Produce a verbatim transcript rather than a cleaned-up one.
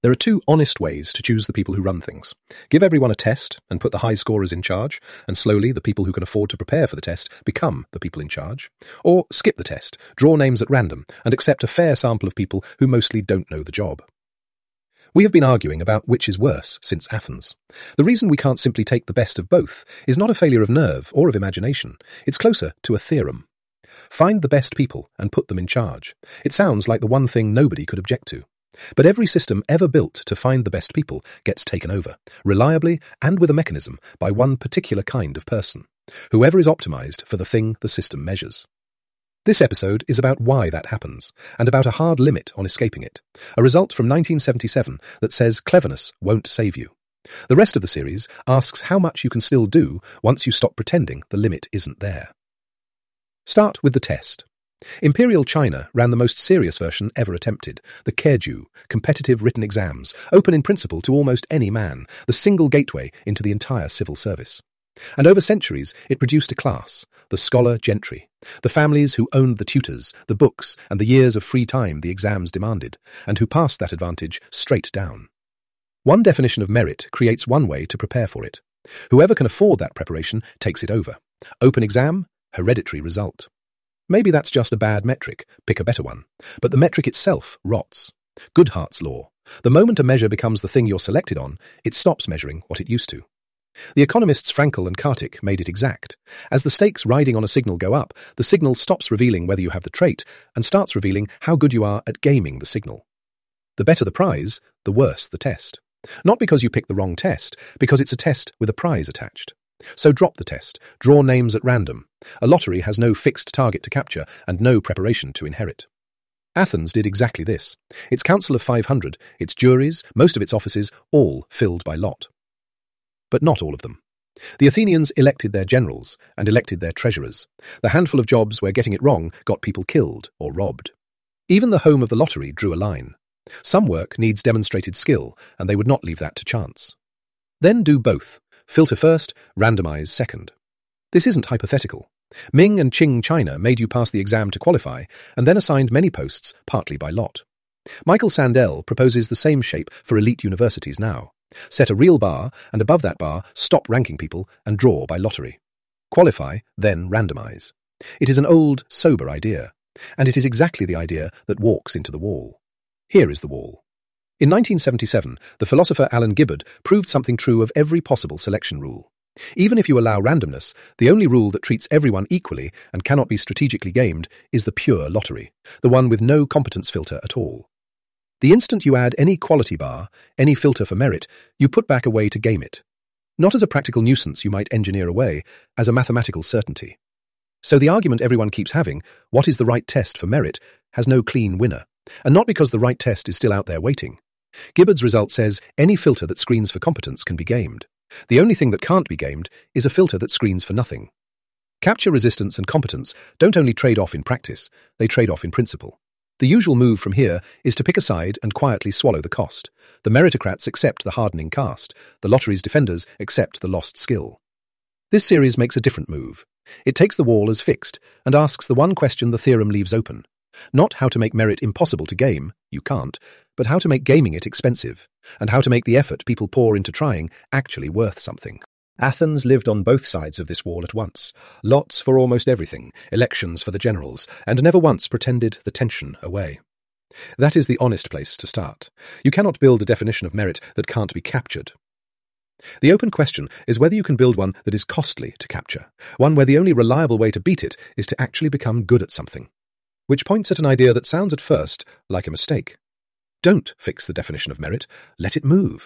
There are two honest ways to choose the people who run things. Give everyone a test and put the high scorers in charge, and slowly the people who can afford to prepare for the test become the people in charge. Or skip the test, draw names at random, and accept a fair sample of people who mostly don't know the job. We have been arguing about which is worse since Athens. The reason we can't simply take the best of both is not a failure of nerve or of imagination. It's closer to a theorem. Find the best people and put them in charge. It sounds like the one thing nobody could object to. But every system ever built to find the best people gets taken over, reliably and with a mechanism, by one particular kind of person, whoever is optimized for the thing the system measures. This episode is about why that happens, and about a hard limit on escaping it, a result from nineteen seventy-seven that says cleverness won't save you. The rest of the series asks how much you can still do once you stop pretending the limit isn't there. Start with the test. Imperial China ran the most serious version ever attempted, the Keju, competitive written exams, open in principle to almost any man, the single gateway into the entire civil service. And over centuries it produced a class, the scholar gentry, the families who owned the tutors, the books, and the years of free time the exams demanded, and who passed that advantage straight down. One definition of merit creates one way to prepare for it. Whoever can afford that preparation takes it over. Open exam, hereditary result. Maybe that's just a bad metric, pick a better one. But the metric itself rots. Goodhart's law. The moment a measure becomes the thing you're selected on, it stops measuring what it used to. The economists Frankel and Kartik made it exact. As the stakes riding on a signal go up, the signal stops revealing whether you have the trait and starts revealing how good you are at gaming the signal. The better the prize, the worse the test. Not because you picked the wrong test, because it's a test with a prize attached. So drop the test, draw names at random. A lottery has no fixed target to capture and no preparation to inherit. Athens did exactly this. Its council of five hundred, its juries, most of its offices, all filled by lot. But not all of them. The Athenians elected their generals and elected their treasurers, the handful of jobs where getting it wrong got people killed or robbed. Even the home of the lottery drew a line. Some work needs demonstrated skill, and they would not leave that to chance. Then do both. Filter first, randomize second. This isn't hypothetical. Ming and Qing China made you pass the exam to qualify, and then assigned many posts, partly by lot. Michael Sandel proposes the same shape for elite universities now. Set a real bar, and above that bar, stop ranking people and draw by lottery. Qualify, then randomize. It is an old, sober idea, and it is exactly the idea that walks into the wall. Here is the wall. In nineteen seventy-seven, the philosopher Alan Gibbard proved something true of every possible selection rule. Even if you allow randomness, the only rule that treats everyone equally and cannot be strategically gamed is the pure lottery, the one with no competence filter at all. The instant you add any quality bar, any filter for merit, you put back a way to game it. Not as a practical nuisance you might engineer away, as a mathematical certainty. So the argument everyone keeps having, what is the right test for merit, has no clean winner, and not because the right test is still out there waiting. Gibbard's result says any filter that screens for competence can be gamed. The only thing that can't be gamed is a filter that screens for nothing. Capture resistance and competence don't only trade off in practice, they trade off in principle. The usual move from here is to pick a side and quietly swallow the cost. The meritocrats accept the hardening cast. The lottery's defenders accept the lost skill. This series makes a different move. It takes the wall as fixed and asks the one question the theorem leaves open. Not how to make merit impossible to game, you can't, but how to make gaming it expensive, and how to make the effort people pour into trying actually worth something. Athens lived on both sides of this wall at once, lots for almost everything, elections for the generals, and never once pretended the tension away. That is the honest place to start. You cannot build a definition of merit that can't be captured. The open question is whether you can build one that is costly to capture, one where the only reliable way to beat it is to actually become good at something. Which points at an idea that sounds at first like a mistake. Don't fix the definition of merit, let it move.